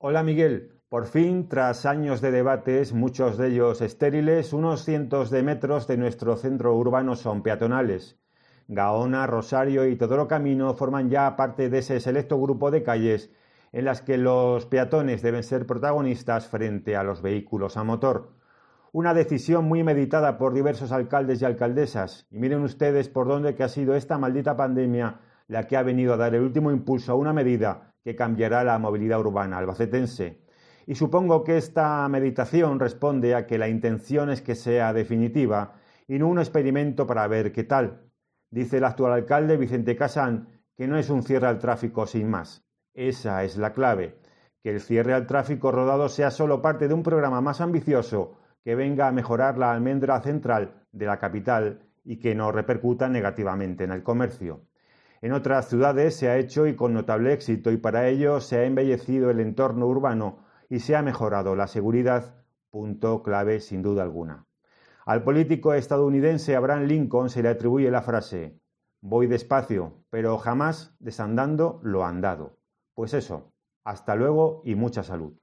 Hola Miguel, por fin, tras años de debates, muchos de ellos estériles, unos cientos de metros de nuestro centro urbano son peatonales. Gaona, Rosario y Todoro Camino forman ya parte de ese selecto grupo de calles en las que los peatones deben ser protagonistas frente a los vehículos a motor. Una decisión muy meditada por diversos alcaldes y alcaldesas. Y miren ustedes por dónde que ha sido esta maldita pandemia la que ha venido a dar el último impulso a una medida que cambiará la movilidad urbana albacetense. Y supongo que esta meditación responde a que la intención es que sea definitiva y no un experimento para ver qué tal. Dice el actual alcalde Vicente Casán que no es un cierre al tráfico sin más. Esa es la clave, que el cierre al tráfico rodado sea solo parte de un programa más ambicioso que venga a mejorar la almendra central de la capital y que no repercuta negativamente en el comercio. En otras ciudades se ha hecho y con notable éxito, y para ello se ha embellecido el entorno urbano y se ha mejorado la seguridad, punto clave sin duda alguna. Al político estadounidense Abraham Lincoln se le atribuye la frase: voy despacio, pero jamás desandando lo andado. Pues eso, hasta luego y mucha salud.